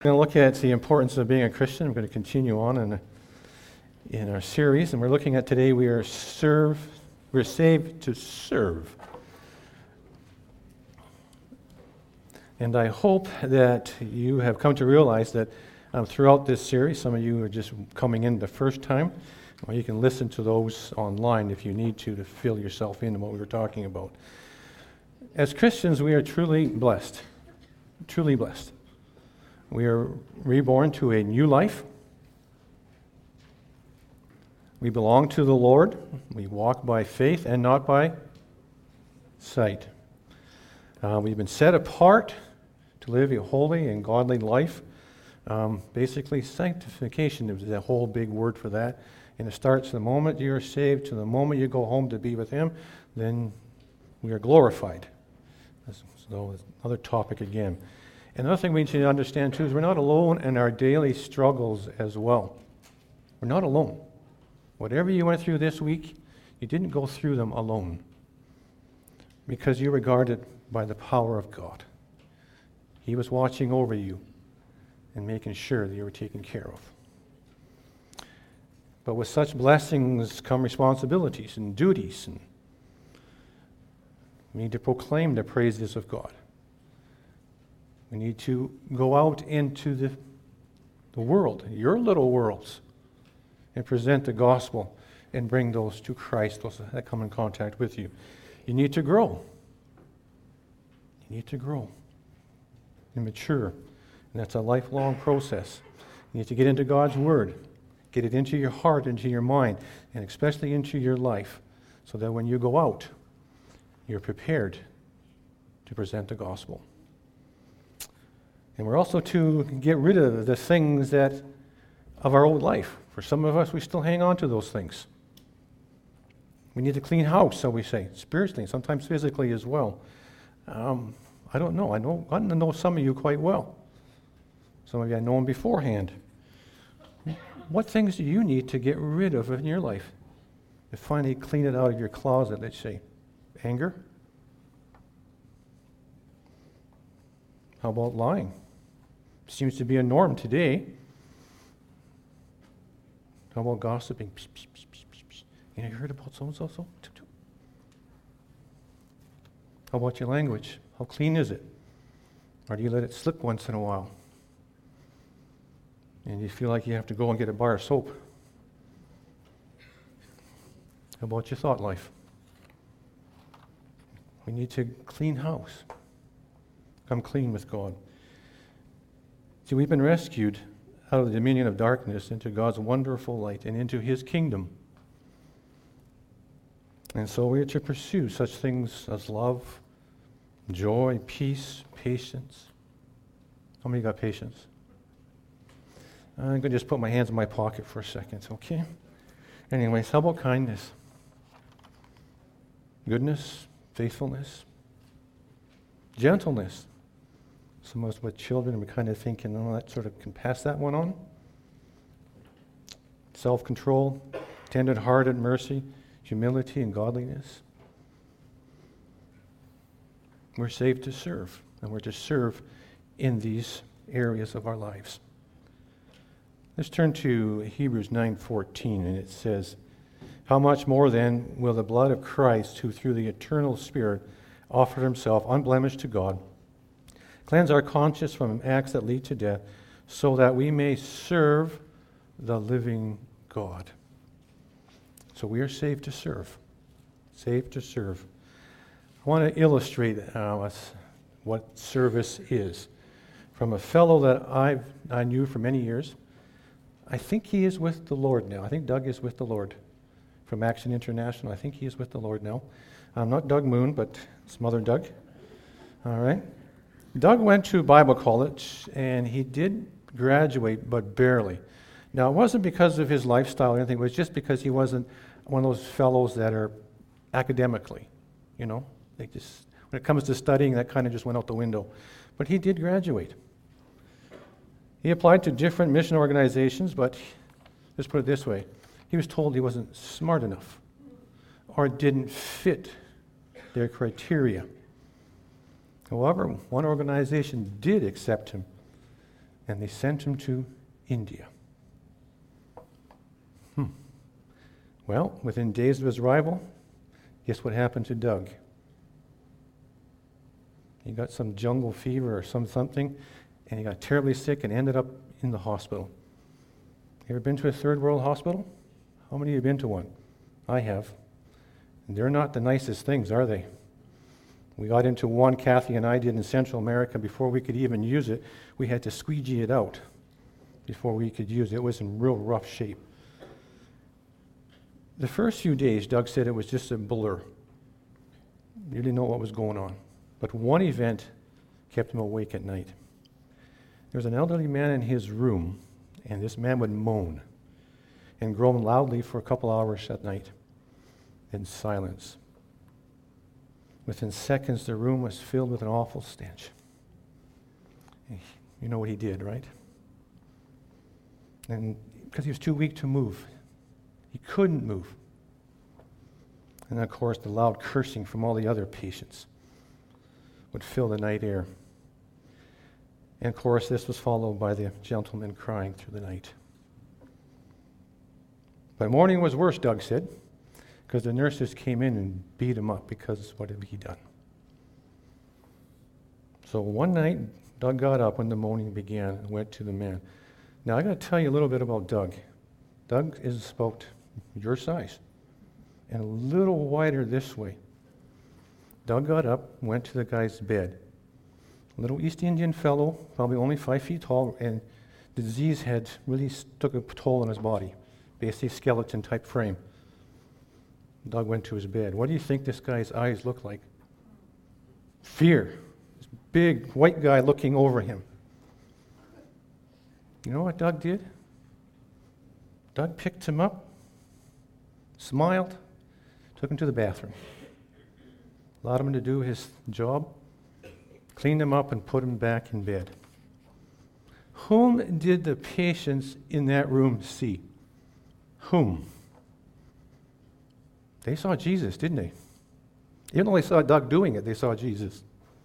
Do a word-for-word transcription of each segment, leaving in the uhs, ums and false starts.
We're going to look at the importance of being a Christian. We're going to continue on in, in our series, and we're looking at today we are serve, we're saved to serve. And I hope that you have come to realize that um, throughout this series, some of you are just coming in the first time, or you can listen to those online if you need to to fill yourself in on what we were talking about. As Christians, we are truly blessed, truly blessed. We are reborn to a new life. We belong to the Lord. We walk by faith and not by sight. Uh, we've been set apart to live a holy and godly life. Um, basically, sanctification is the whole big word for that. And it starts the moment you are saved to the moment you go home to be with Him, then we are glorified. So another topic again. Another thing we need to understand too is we're not alone in our daily struggles as well. We're not alone. Whatever you went through this week, you didn't go through them alone, because you're regarded by the power of God. He was watching over you and making sure that you were taken care of. But with such blessings come responsibilities and duties, and we need to proclaim the praises of God. We need to go out into the, the world, your little worlds, and present the gospel and bring those to Christ, those that come in contact with you. You need to grow. You need to grow and mature. And that's a lifelong process. You need to get into God's Word, get it into your heart, into your mind, and especially into your life, so that when you go out, you're prepared to present the gospel. And we're also to get rid of the things that of our old life. For some of us, we still hang on to those things. We need to clean house, so we say, spiritually, sometimes physically as well. Um, I don't know. I know. I know some of you quite well. Some of you I know them beforehand. What things do you need to get rid of in your life? To finally clean it out of your closet, let's say. Anger? How about lying? Seems to be a norm today. How about gossiping? Psh, psh, psh, psh, psh, psh. You know, you heard about so-and-so? So? How about your language? How clean is it? Or do you let it slip once in a while? And you feel like you have to go and get a bar of soap? How about your thought life? We need to clean house. Come clean with God. See, we've been rescued out of the dominion of darkness into God's wonderful light and into His kingdom. And so we are to pursue such things as love, joy, peace, patience. How many got patience? I'm going to just put my hands in my pocket for a second, okay? Anyways, how about kindness? Goodness, faithfulness, gentleness. Some of us with children, we kind of think, you know, that sort of can pass that one on. Self-control, tender-hearted mercy, humility, and godliness. We're saved to serve, and we're to serve in these areas of our lives. Let's turn to Hebrews nine fourteen, and it says, "How much more then will the blood of Christ, who through the eternal Spirit offered Himself unblemished to God, cleanse our conscience from acts that lead to death, so that we may serve the living God." So we are saved to serve. Saved to serve. I want to illustrate uh, what service is from a fellow that I've, I knew for many years. I think he is with the Lord now. I think Doug is with the Lord from Action International. I think he is with the Lord now. Um, not Doug Moon, but some other Doug. All right. Doug went to Bible college, and he did graduate, but barely. Now, it wasn't because of his lifestyle or anything. It was just because he wasn't one of those fellows that are academically, you know. They just, when it comes to studying, that kind of just went out the window. But he did graduate. He applied to different mission organizations, but let's put it this way. He was told he wasn't smart enough or didn't fit their criteria. However, one organization did accept him and they sent him to India. Hmm. Well, within days of his arrival, guess what happened to Doug? He got some jungle fever or some something, and he got terribly sick and ended up in the hospital. You ever been to a third world hospital? How many of you have been to one? I have. And they're not the nicest things, are they? We got into one, Kathy and I did, in Central America. Before we could even use it, we had to squeegee it out before we could use it. It was in real rough shape. The first few days, Doug said it was just a blur. He didn't know what was going on. But one event kept him awake at night. There was an elderly man in his room, and this man would moan and groan loudly for a couple hours at night in silence. Within seconds, the room was filled with an awful stench. You know what he did, right? And because he was too weak to move, he couldn't move. And of course, the loud cursing from all the other patients would fill the night air. And of course, this was followed by the gentleman crying through the night. But morning was worse, Doug said, because the nurses came in and beat him up because what had he done? So one night, Doug got up when the moaning began and went to the man. Now, I got to tell you a little bit about Doug. Doug is about your size and a little wider this way. Doug got up, went to the guy's bed. A little East Indian fellow, probably only five feet tall, and the disease had really took a toll on his body, basically skeleton-type frame. Doug went to his bed. What do you think this guy's eyes looked like? Fear. This big white guy looking over him. You know what Doug did? Doug picked him up, smiled, took him to the bathroom, allowed him to do his job, cleaned him up, and put him back in bed. Whom did the patients in that room see? Whom? They saw Jesus, didn't they? Even though they saw Doug doing it, they saw Jesus.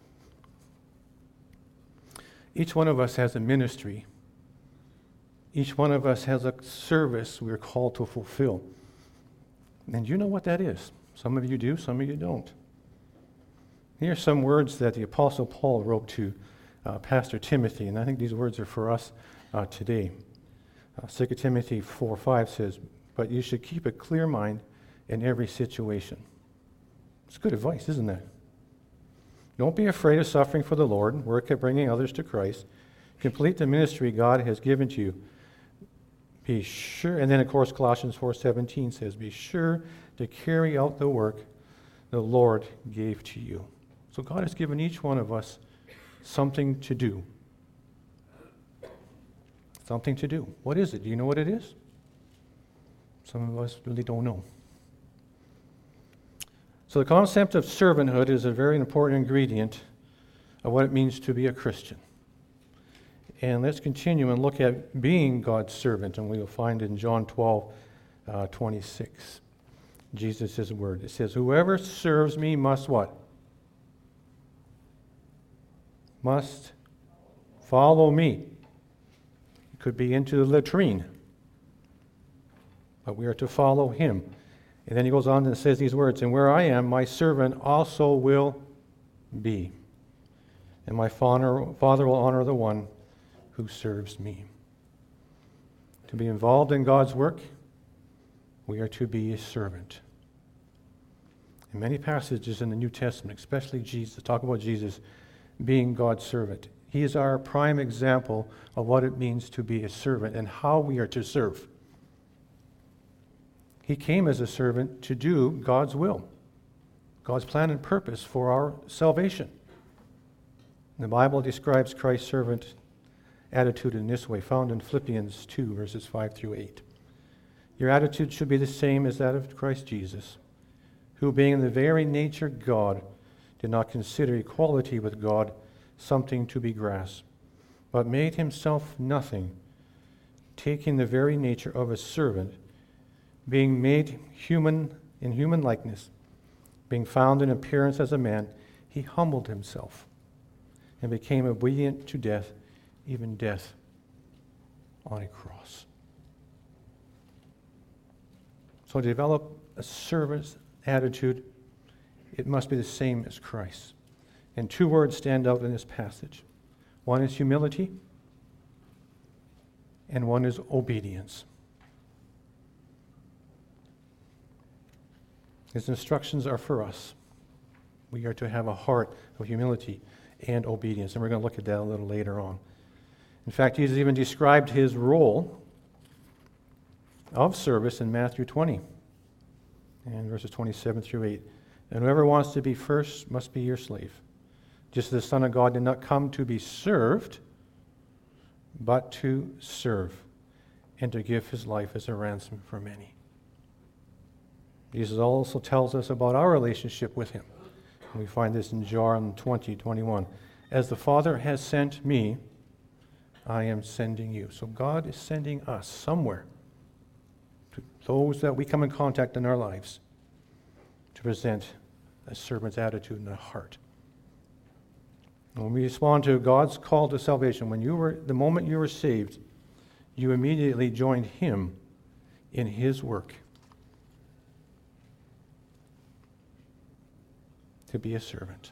Each one of us has a ministry. Each one of us has a service we're called to fulfill. And you know what that is. Some of you do, some of you don't. Here are some words that the Apostle Paul wrote to uh, Pastor Timothy, and I think these words are for us uh, today. Uh, Second Timothy four five says, "But you should keep a clear mind in every situation." It's good advice, isn't it? Don't be afraid of suffering for the Lord. Work at bringing others to Christ. Complete the ministry God has given to you. Be sure, and then of course Colossians four seventeen says, "Be sure to carry out the work the Lord gave to you." So God has given each one of us something to do. Something to do. What is it? Do you know what it is? Some of us really don't know. So the concept of servanthood is a very important ingredient of what it means to be a Christian. And let's continue and look at being God's servant, and we will find in John twelve, uh, twenty-six. Jesus' word. It says, "Whoever serves me must" what? Must follow me. It could be into the latrine, but we are to follow him. And then he goes on and says these words, "And where I am, my servant also will be. And my Father will honor the one who serves me." To be involved in God's work, we are to be a servant. In many passages in the New Testament, especially Jesus, talk about Jesus being God's servant. He is our prime example of what it means to be a servant and how we are to serve. He came as a servant to do God's will, God's plan and purpose for our salvation. The Bible describes Christ's servant attitude in this way, found in Philippians two, verses five through eight. Your attitude should be the same as that of Christ Jesus, who being in the very nature God, did not consider equality with God something to be grasped, but made himself nothing, taking the very nature of a servant, being made human in human likeness, being found in appearance as a man, he humbled himself and became obedient to death, even death on a cross. So to develop a servant's attitude, it must be the same as Christ. And two words stand out in this passage. One is humility, and one is obedience. His instructions are for us. We are to have a heart of humility and obedience, and we're going to look at that a little later on. In fact, Jesus even described his role of service in Matthew twenty, and verses twenty-seven through eight. And whoever wants to be first must be your slave. Just as the Son of God did not come to be served, but to serve, and to give his life as a ransom for many. Jesus also tells us about our relationship with him. We find this in John twenty, twenty-one. As the Father has sent me, I am sending you. So God is sending us somewhere, to those that we come in contact in our lives, to present a servant's attitude and a heart. When we respond to God's call to salvation, when you were, the moment you were saved, you immediately joined him in his work to be a servant.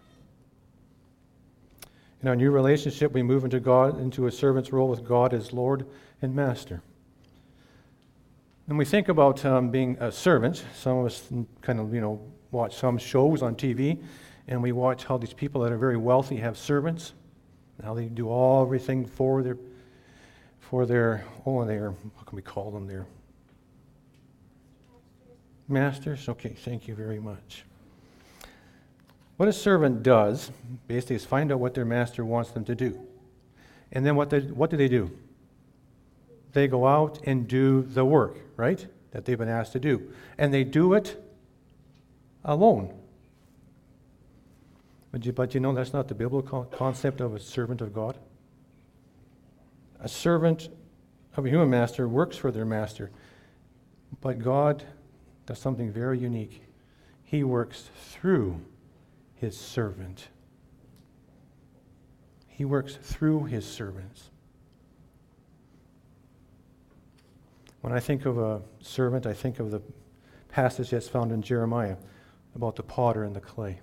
In our new relationship, we move into God, into a servant's role with God as Lord and Master. And we think about um, being a servant. Some of us kind of, you know, watch some shows on T V, and we watch how these people that are very wealthy have servants, and how they do all everything for their, for their, oh, their, what can we call them? Their masters. Okay, thank you very much. What a servant does, basically, is find out what their master wants them to do. And then what, they, what do they do? They go out and do the work, right, that they've been asked to do. And they do it alone. But you, but you know that's not the biblical concept of a servant of God. A servant of a human master works for their master. But God does something very unique. He works through his servant. He works through his servants. When I think of a servant, I think of the passage that's found in Jeremiah about the potter and the clay.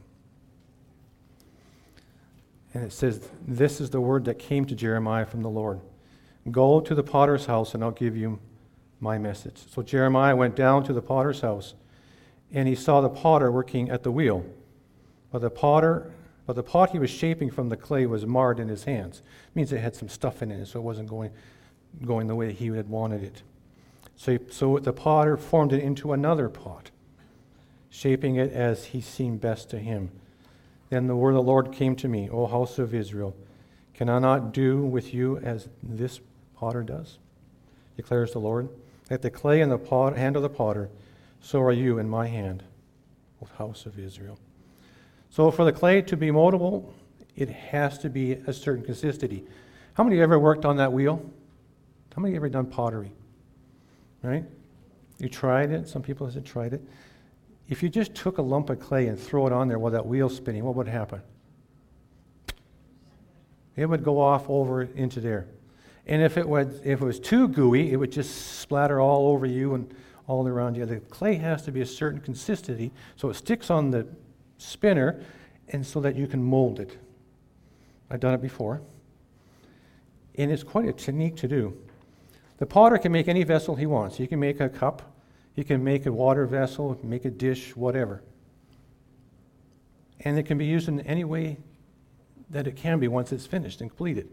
And it says, this is the word that came to Jeremiah from the Lord. Go to the potter's house and I'll give you my message. So Jeremiah went down to the potter's house and he saw the potter working at the wheel. But the potter, but the pot he was shaping from the clay was marred in his hands. It means it had some stuff in it, so it wasn't going, going the way he had wanted it. So, so the potter formed it into another pot, shaping it as he seemed best to him. Then the word of the Lord came to me, O house of Israel, can I not do with you as this potter does? Declares the Lord. Like the clay in the pot, hand of the potter, so are you in my hand, O house of Israel. So for the clay to be moldable, it has to be a certain consistency. How many ever worked on that wheel? How many ever done pottery? Right? You tried it. Some people have tried it. If you just took a lump of clay and throw it on there while that wheel's spinning, what would happen? It would go off over into there. And if it was, if it was too gooey, it would just splatter all over you and all around you. The clay has to be a certain consistency so it sticks on the spinner and so that you can mold it. I've done it before. And it's quite a technique to do. The potter can make any vessel he wants. He can make a cup, he can make a water vessel, make a dish, whatever. And it can be used in any way that it can be once it's finished and completed.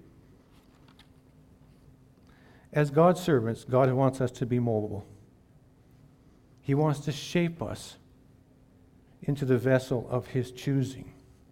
As God's servants, God wants us to be moldable. He wants to shape us into the vessel of his choosing.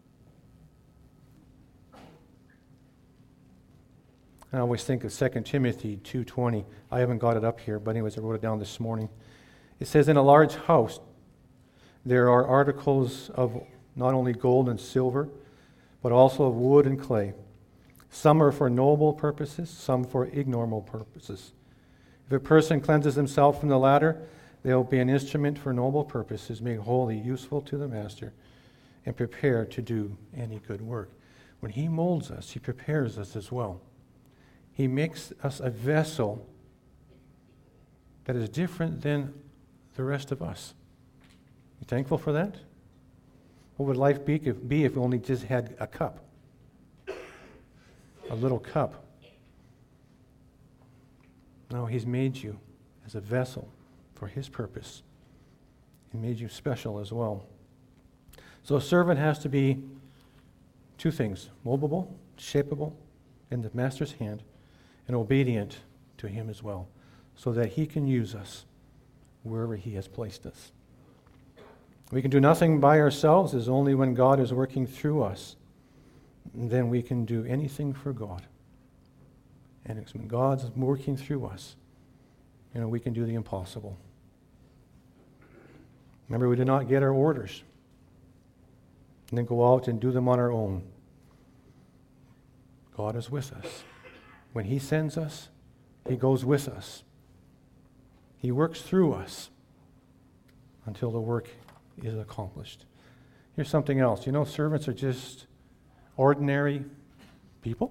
I always think of Second Timothy two twenty. I haven't got it up here, but anyways, I wrote it down this morning. It says, in a large house, there are articles of not only gold and silver, but also of wood and clay. Some are for noble purposes, some for ignoble purposes. If a person cleanses himself from the latter, they will be an instrument for noble purposes, made holy, useful to the master, and prepared to do any good work. When he molds us, he prepares us as well. He makes us a vessel that is different than the rest of us. You thankful for that? What would life be if, be if we only just had a cup? A little cup. No, He's made you as a vessel for His purpose. He made you special as well. So a servant has to be two things: moldable, shapeable in the Master's hand, and obedient to Him as well, so that He can use us wherever He has placed us. We can do nothing by ourselves. It's only when God is working through us, then we can do anything for God. And it's when God's working through us, you know, we can do the impossible. Remember, we did not get our orders and then go out and do them on our own. God is with us. When He sends us, He goes with us. He works through us until the work is accomplished. Here's something else. You know, servants are just ordinary people.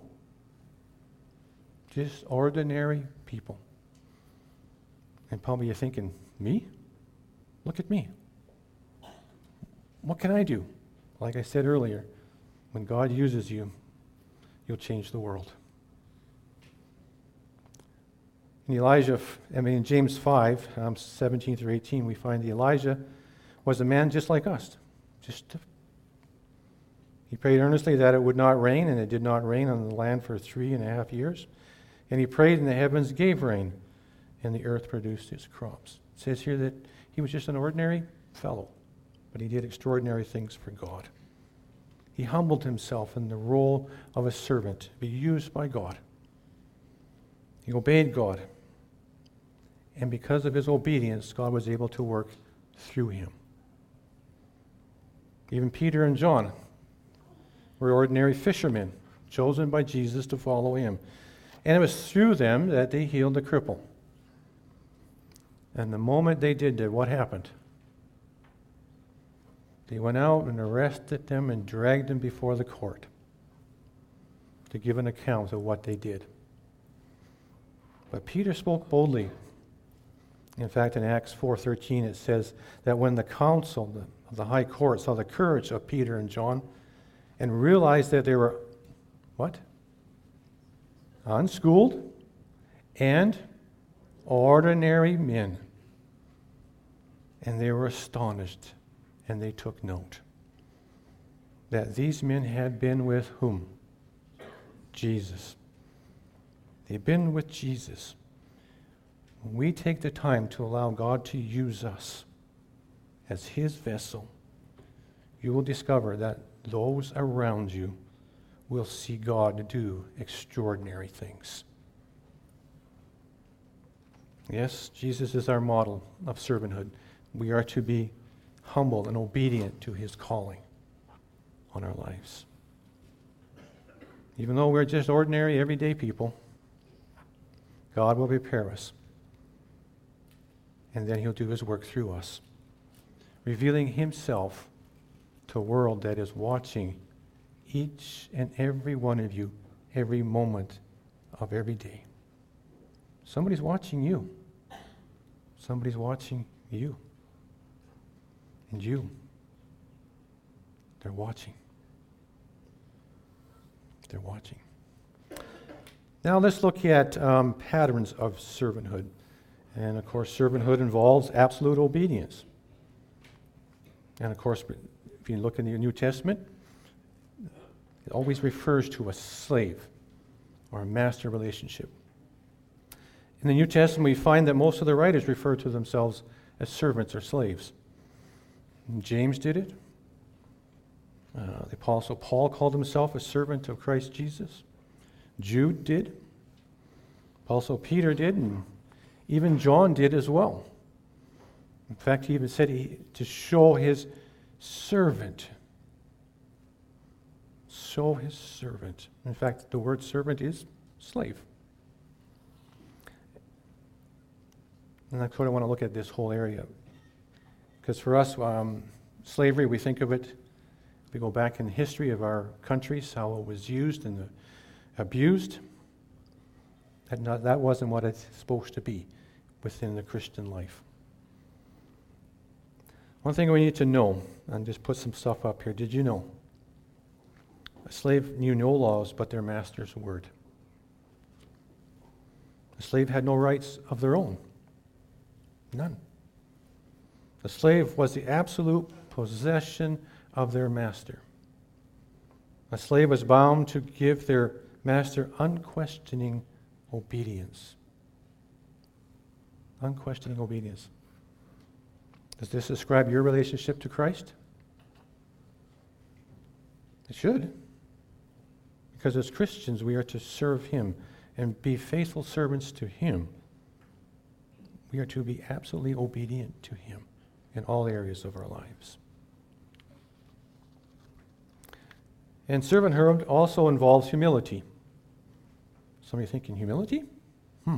Just ordinary people. And probably you're thinking, me? Look at me. What can I do? Like I said earlier, when God uses you, you'll change the world. In Elijah, I mean in James five, um, seventeen through eighteen, we find that Elijah was a man just like us. Just to, he prayed earnestly that it would not rain, and it did not rain on the land for three and a half years. And he prayed, and the heavens gave rain, and the earth produced its crops. It says here that he was just an ordinary fellow, but he did extraordinary things for God. He humbled himself in the role of a servant to be used by God. He obeyed God. And because of his obedience, God was able to work through him. Even Peter and John were ordinary fishermen, chosen by Jesus to follow him. And it was through them that they healed the cripple. And the moment they did that, what happened? They went out and arrested them and dragged them before the court to give an account of what they did. But Peter spoke boldly. In fact, in Acts four thirteen, it says that when the council of the high court saw the courage of Peter and John and realized that they were, what? Unschooled and ordinary men. And they were astonished, and they took note that these men had been with whom? Jesus. They've been with Jesus. When we take the time to allow God to use us as His vessel, you will discover that those around you will see God do extraordinary things. Yes, Jesus is our model of servanthood. We are to be humble and obedient to His calling on our lives. Even though we're just ordinary, everyday people, God will prepare us. And then He'll do His work through us, revealing Himself to a world that is watching each and every one of you every moment of every day. Somebody's watching you. Somebody's watching you. And you. They're watching. They're watching. Now let's look at um, patterns of servanthood. And of course, servanthood involves absolute obedience. And of course, if you look in the New Testament, it always refers to a slave or a master relationship. In the New Testament, we find that most of the writers refer to themselves as servants or slaves. James did it. Uh, the Apostle Paul called himself a servant of Christ Jesus. Jude did. Apostle Peter did, and even John did as well. In fact, he even said he, to show his servant. Show his servant. In fact, the word servant is slave. And that's what I want to look at this whole area. Because for us, um, slavery, we think of it, if we go back in the history of our countries, how it was used and abused. That, not, that wasn't what it's supposed to be. within the Christian life. One thing we need to know, and just put some stuff up here. Did you know? A slave knew no laws but their master's word. The slave had no rights of their own. None. The slave was the absolute possession of their master. A slave was bound to give their master unquestioning obedience. Unquestioning obedience. Does this describe your relationship to Christ? It should. Because as Christians, we are to serve Him and be faithful servants to Him. We are to be absolutely obedient to Him in all areas of our lives. And servanthood also involves humility. Somebody thinking humility? Hmm.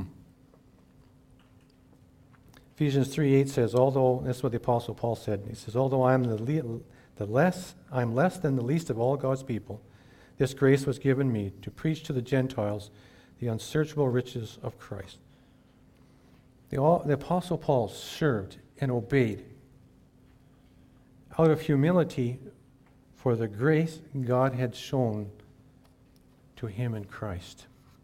Ephesians three eight says, although, that's what the Apostle Paul said, he says, although I am the, le- the less, I'm less than the least of all God's people, this grace was given me to preach to the Gentiles the unsearchable riches of Christ. The, all, the Apostle Paul served and obeyed out of humility for the grace God had shown to him in Christ.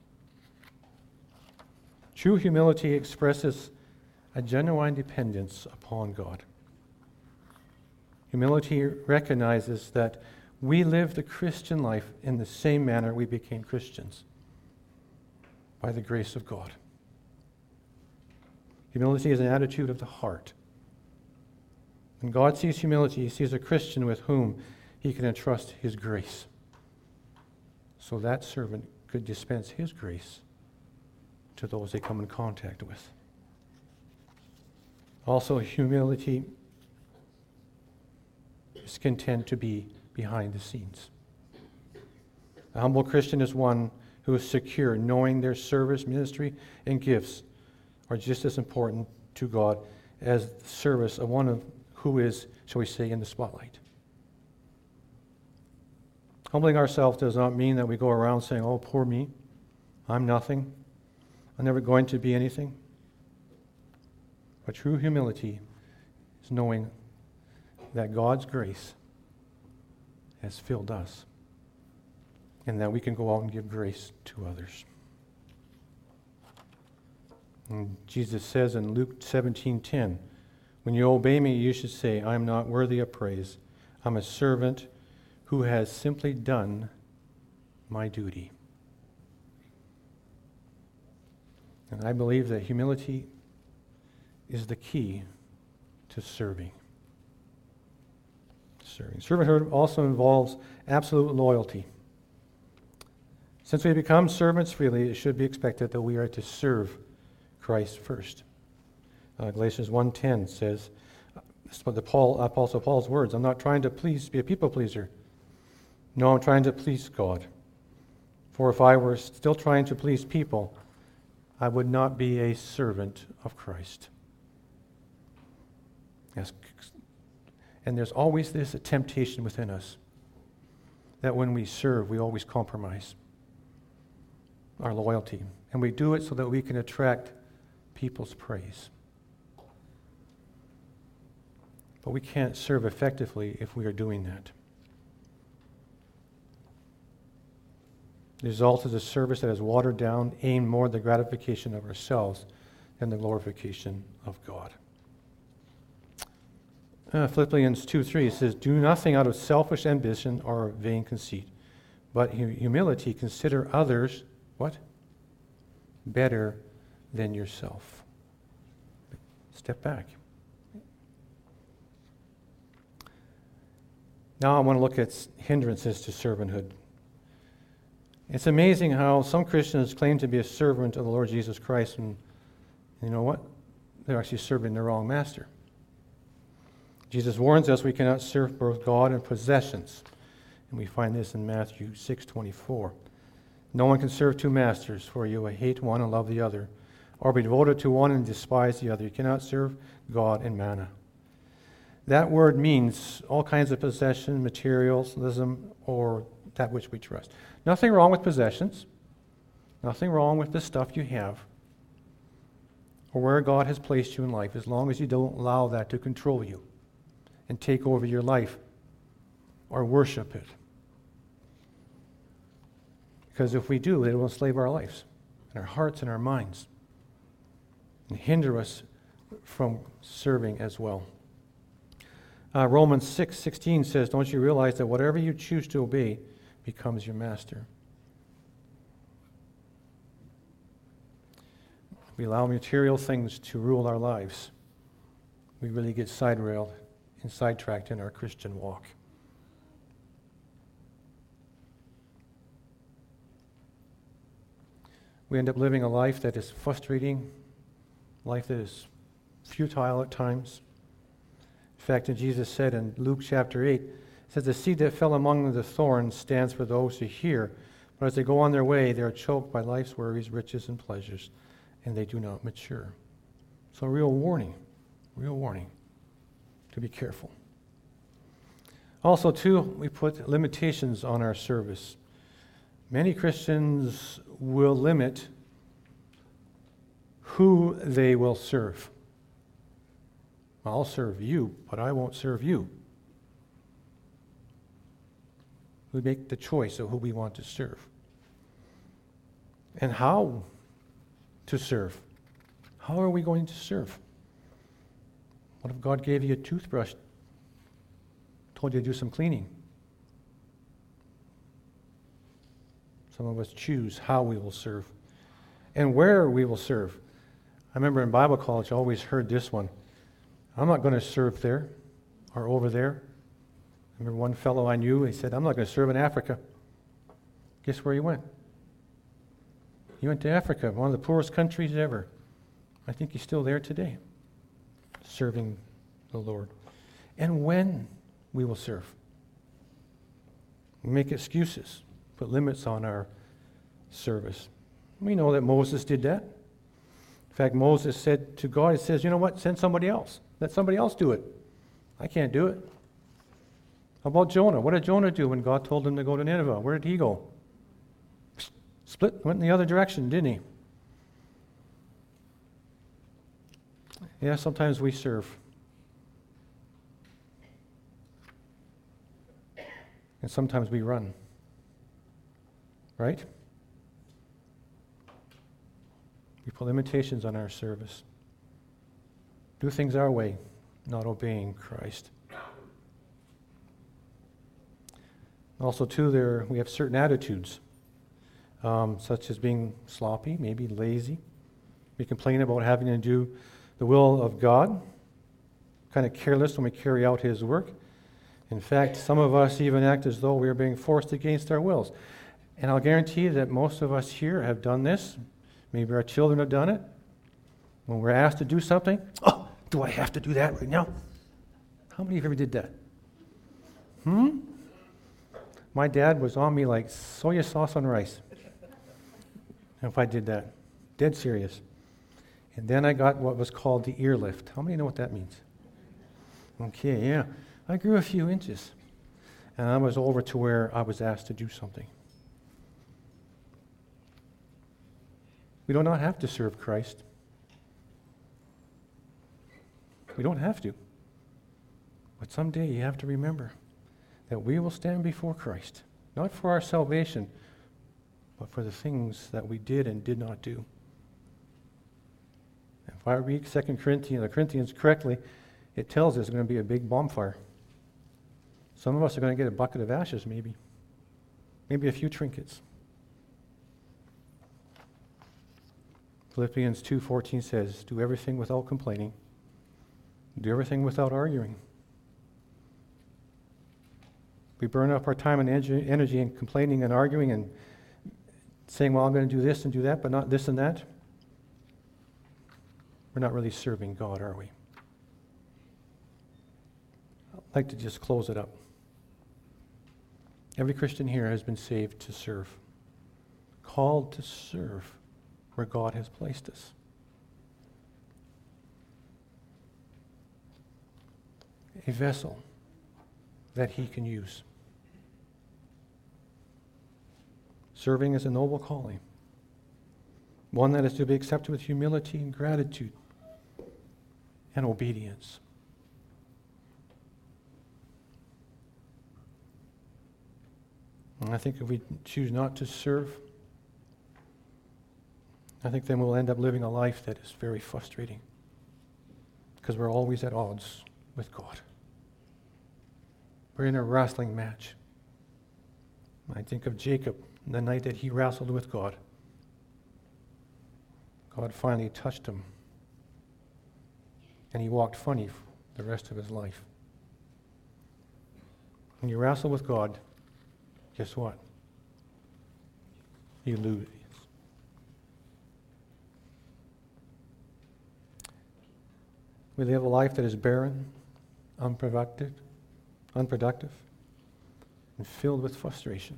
True humility expresses a genuine dependence upon God. Humility recognizes that we live the Christian life in the same manner we became Christians, by the grace of God. Humility is an attitude of the heart. When God sees humility, He sees a Christian with whom He can entrust His grace. So that servant could dispense His grace to those they come in contact with. Also, humility is content to be behind the scenes. A humble Christian is one who is secure, knowing their service, ministry, and gifts are just as important to God as the service of one of who is, shall we say, in the spotlight. Humbling ourselves does not mean that we go around saying, oh, poor me, I'm nothing, I'm never going to be anything. But true humility is knowing that God's grace has filled us and that we can go out and give grace to others. And Jesus says in Luke seventeen ten, when you obey me, you should say, I am not worthy of praise. I'm a servant who has simply done my duty. And I believe that humility is the key to serving. Serving. Servanthood also involves absolute loyalty. Since we become servants freely, it should be expected that we are to serve Christ first. Uh, Galatians one ten says, this is what the Paul, Apostle Paul's words, I'm not trying to please, be a people pleaser. No, I'm trying to please God. For if I were still trying to please people, I would not be a servant of Christ. Yes. And there's always this temptation within us that when we serve, we always compromise our loyalty. And we do it so that we can attract people's praise. But we can't serve effectively if we are doing that. The result is a service that is watered down, aimed more at the gratification of ourselves than the glorification of God. Uh, Philippians two three says, do nothing out of selfish ambition or vain conceit, but in humility consider others, what? Better than yourself. Step back. Now I want to look at hindrances to servanthood. It's amazing how some Christians claim to be a servant of the Lord Jesus Christ, and you know what? They're actually serving the wrong master. Jesus warns us we cannot serve both God and possessions. And we find this in Matthew six twenty-four. No one can serve two masters, for you will hate one and love the other, or be devoted to one and despise the other. You cannot serve God and mammon. That word means all kinds of possession, materialism, or that which we trust. Nothing wrong with possessions. Nothing wrong with the stuff you have. or where God has placed you in life, as long as you don't allow that to control you and take over your life or worship it. Because if we do, it will enslave our lives and our hearts and our minds and hinder us from serving as well. Uh, Romans six sixteen says, don't you realize that whatever you choose to obey becomes your master? We allow material things to rule our lives. We really get side-railed and sidetracked in our Christian walk. We end up living a life that is frustrating, life that is futile at times. In fact, as Jesus said in Luke chapter eight, it says, the seed that fell among the thorns stands for those who hear, but as they go on their way, they are choked by life's worries, riches, and pleasures, and they do not mature. So real warning, real warning to be careful. Also, too, we put limitations on our service. Many Christians will limit who they will serve. I'll serve you, but I won't serve you. We make the choice of who we want to serve and how to serve. How are we going to serve? What if God gave you a toothbrush, told you to do some cleaning? Some of us choose how we will serve and where we will serve. I remember in Bible college, I always heard this one. I'm not going to serve there or over there. I remember one fellow I knew, he said, I'm not going to serve in Africa. Guess where he went? He went to Africa, one of the poorest countries ever. I think he's still there today, serving the Lord. And when we will serve. We make excuses, put limits on our service. We know that Moses did that. In fact, Moses said to God, he says, you know what, send somebody else. Let somebody else do it. I can't do it. How about Jonah? What did Jonah do when God told him to go to Nineveh? Where did he go? Split, went in the other direction, didn't he? Yeah, sometimes we serve. And sometimes we run. Right? We put limitations on our service. Do things our way, not obeying Christ. Also, too, there we have certain attitudes, um, such as being sloppy, maybe lazy. We complain about having to do the will of God, kind of careless when we carry out His work. In fact, some of us even act as though we are being forced against our wills. And I'll guarantee you that most of us here have done this. Maybe our children have done it. When we're asked to do something, oh, do I have to do that right now? How many of you ever did that? Hmm? My dad was on me like soya sauce on rice if I did that. Dead serious. And then I got what was called the ear lift. How many know what that means? Okay, yeah. I grew a few inches. And I was over to where I was asked to do something. We do not have to serve Christ. We don't have to. But someday you have to remember that we will stand before Christ, not for our salvation, but for the things that we did and did not do. If I read Second Corinthians, the Corinthians correctly, it tells us it's going to be a big bonfire. Some of us are going to get a bucket of ashes, maybe. Maybe a few trinkets. Philippians two fourteen says, do everything without complaining. Do everything without arguing. We burn up our time and energy in complaining and arguing and saying, well, I'm going to do this and do that, but not this and that. We're not really serving God, are we? I'd like to just close it up. Every Christian here has been saved to serve, called to serve where God has placed us. A vessel that He can use. Serving is a noble calling, one that is to be accepted with humility and gratitude and obedience. And I think if we choose not to serve, I think then we'll end up living a life that is very frustrating, because we're always at odds with God. We're in a wrestling match. I think of Jacob, the night that he wrestled with God. God finally touched him, and he walked funny for the rest of his life. When you wrestle with God, guess what? You lose. We live a life that is barren, unproductive, unproductive, and filled with frustration.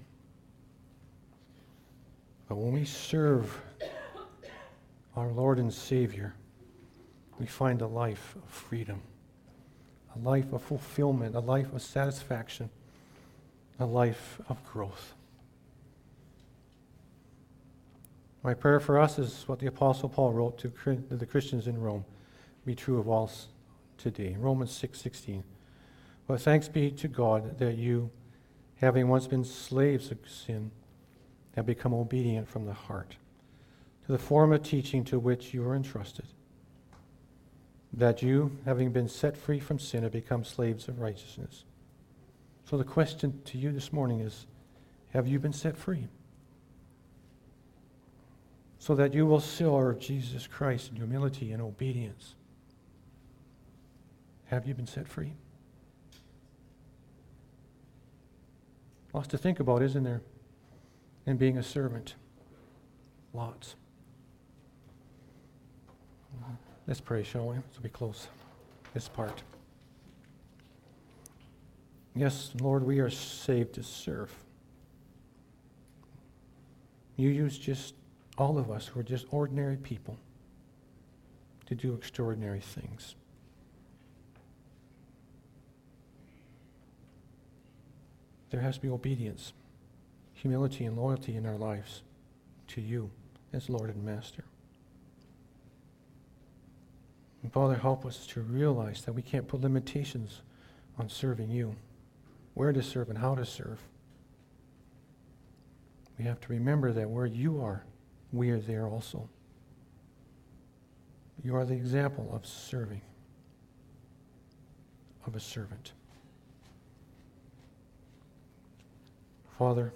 But when we serve our Lord and Savior, we find a life of freedom, a life of fulfillment, a life of satisfaction, a life of growth. My prayer for us is what the Apostle Paul wrote to the Christians in Rome, be true of all today. Romans six sixteen. But thanks be to God that you, having once been slaves of sin, have become obedient from the heart to the form of teaching to which you are entrusted, that you, having been set free from sin, have become slaves of righteousness. So the question to you this morning is, have you been set free? So that you will serve Jesus Christ in humility and obedience. Have you been set free? Lots to think about, isn't there? In being a servant. Lots. Let's pray, shall we? So we close this part. Yes, Lord, we are saved to serve. You use just all of us who are just ordinary people to do extraordinary things. There has to be obedience, humility, and loyalty in our lives to you as Lord and Master. And Father, help us to realize that we can't put limitations on serving you, where to serve and how to serve. We have to remember that where you are, we are there also. You are the example of serving, of a servant. Father,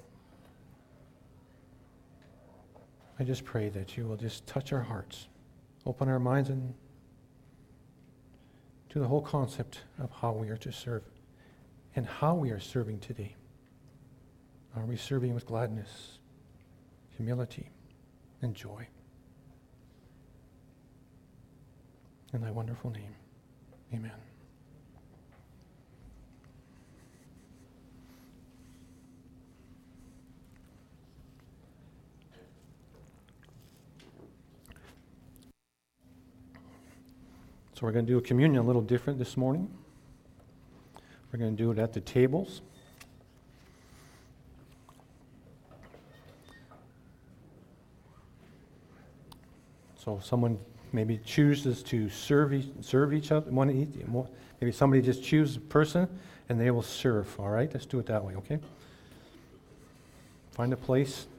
I just pray that you will just touch our hearts, open our minds and to the whole concept of how we are to serve and how we are serving today. Are we serving with gladness, humility, and joy? In thy wonderful name, amen. So we're going to do a communion a little different this morning. We're going to do it at the tables. So someone maybe chooses to serve each, serve each other. One each, maybe somebody just chooses a person and they will serve. All right, let's do it that way, okay? Find a place.